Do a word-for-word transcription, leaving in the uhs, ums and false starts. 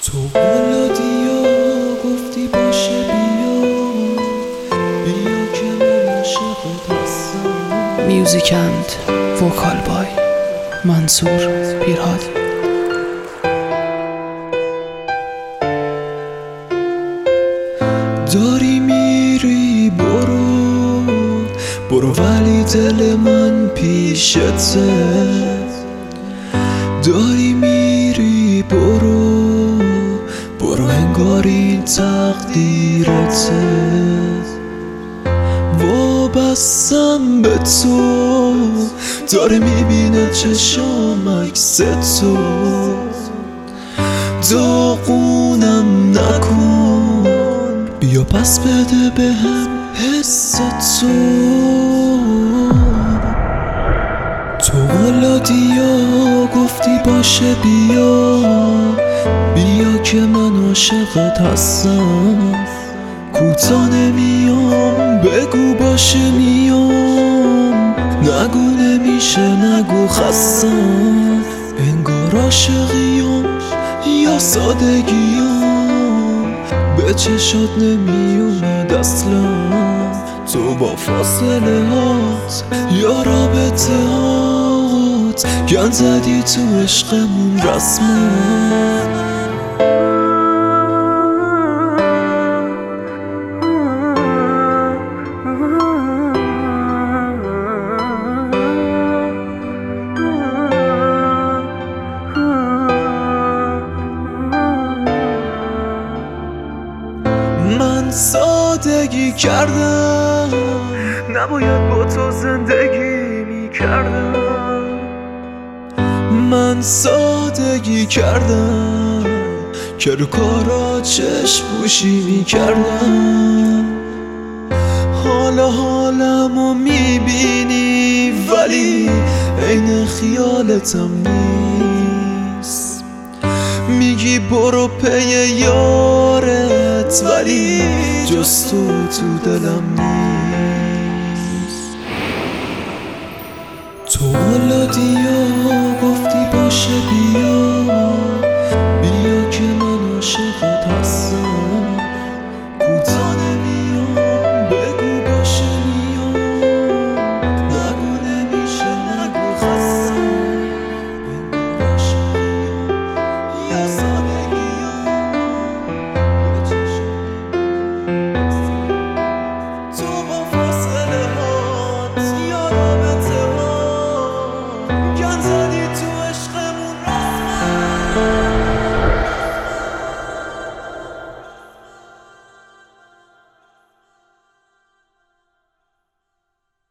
تو بلادی و گفتی باشه بیا بیا که من عاشقت هستم. میوزیک اند وکال بای منصور پیرهادی. داری میری برو برو ولی دل من پیشته. داری میری برو برو انگار این تقدیرته. وابستم به تو داره میبینه چشام عکس تو. داغونم نکن بیا پس بده بهم حس تو. تو ولادی یا گفتی باشه بیا بیا که من عاشقت هستم. کوتا نمیام بگو باشه میام، نگو نمیشه نگو خستم. انگار عاشقیم یا سادگیم به چشات نمیومد اصلا. تو با فاصله هات یا رابطه هات گن زدی تو عشقمون رسما. من سادگی کردم نباید با تو زندگی می کردم. من سادگی کردم که رو کارا چشم پوشی می کردم. حالا حالمو می بینی ولی عین خیالتم نیست. میگی برو پی یارت ولی جز تو تو دلم نیست. تو ولادی یا گفتی باشه بیا